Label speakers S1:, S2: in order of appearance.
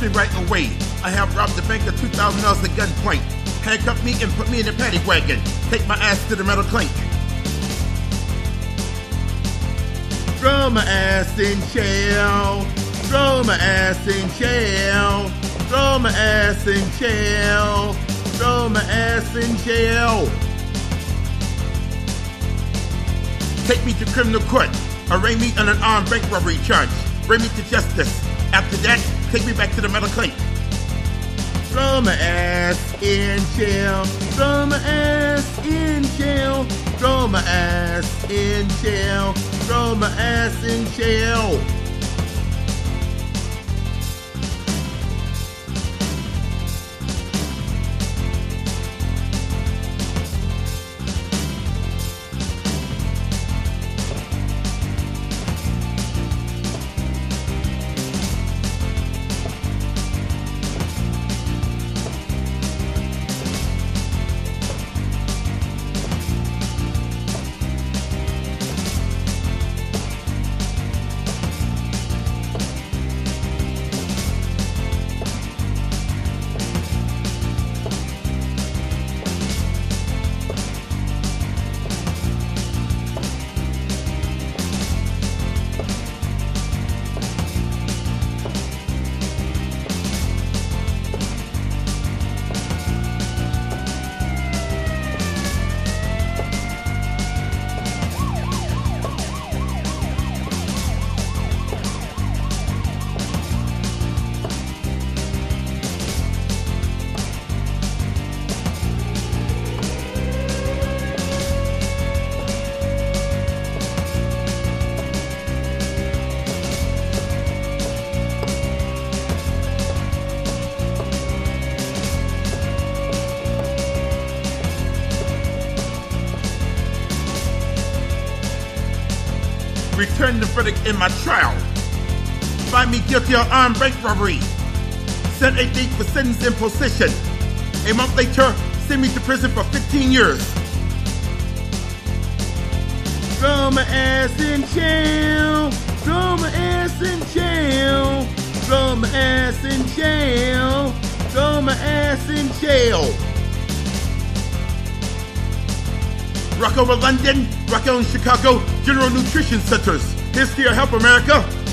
S1: me right away. I have robbed the bank of $2,000 at gunpoint. Handcuff me and put me in a paddy wagon. Take my ass to the metal clink. Throw my ass in jail. Throw my ass in jail. Throw my ass in jail. Throw my ass in jail. Take me to criminal court. Arraign me on an armed bank robbery charge. Bring me to justice. After that, take me back to the metal clink. Throw my ass in jail. Throw my ass in jail. Throw my ass in jail. Throw my ass in jail. Return the verdict in my trial. Find me guilty of armed bank robbery. Set a date for sentence imposition. A month later, send me to prison for 15 years. Throw my ass in jail. Throw my ass in jail. Throw my ass in jail. Throw my ass in jail. Rocco in London, Rocco in Chicago, General Nutrition Centers. Here's to your help, America.